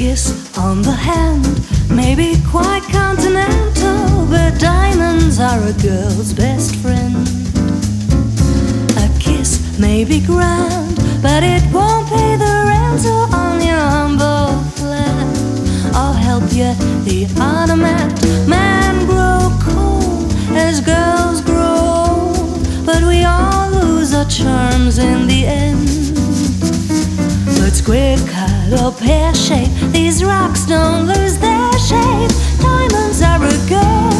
kiss on the hand may be quite continental, but diamonds are a girl's best friend. A kiss may be grand, but it won't pay the rental on your humble flat. I'll help you, the automat. Men grow cold as girls grow old, but we all lose our charms in the end. But square cut or pear shape, these rocks don't lose their shape. Diamonds are a girl